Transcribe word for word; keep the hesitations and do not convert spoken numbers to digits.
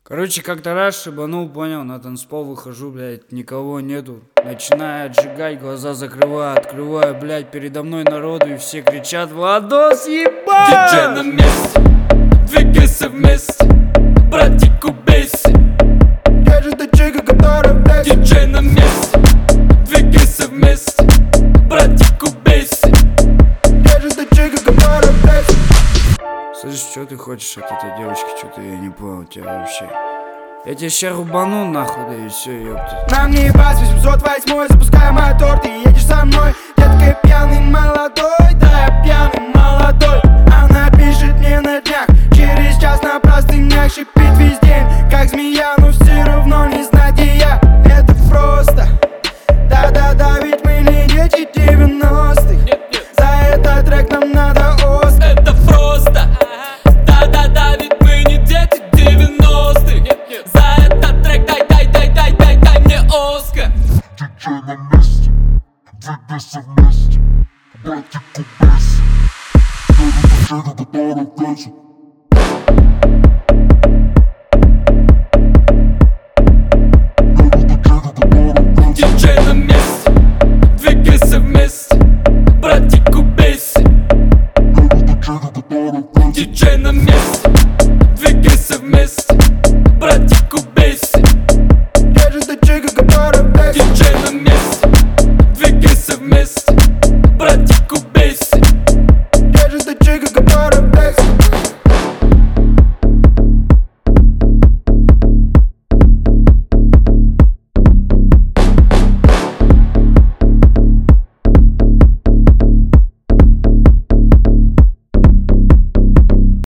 Короче, как-то раз шибанул, понял, на танцпол выхожу, блядь, никого нету. Начинаю отжигать, глаза закрываю, открываю, блядь, передо мной народу, и все кричат: Владос, ебать! Диджей на месте, двигайся вместе, братик, убейся. Я же та чика, которая в тексте. Диджей на месте, двигайся вместе, братик, убейся. Я же та чика, которая в тексте. Слышь, что ты хочешь от этой девочки? Что-то я не понял тебя вообще. Я тебя ща рубану нахуй, да и все, ёпта. Нам не ебать, восемьсот восемь, запускай мотор, ты едешь со мной. Детка, я пьяный молодой, да я пьяный молодой. Она пишет мне на днях, через час на простынях, шипит весь день, как змея, но все равно не знать, где я. Это просто, да-да-да, ведь мы не дети девяностых. За этот трек нам надо Оскар. Это просто, да-да-да, ведь мы не дети девяностых. За этот трек дай, дай, дай, дай, дай, дай мне Оскар. Диджей на месте, двигайся вместе, братик,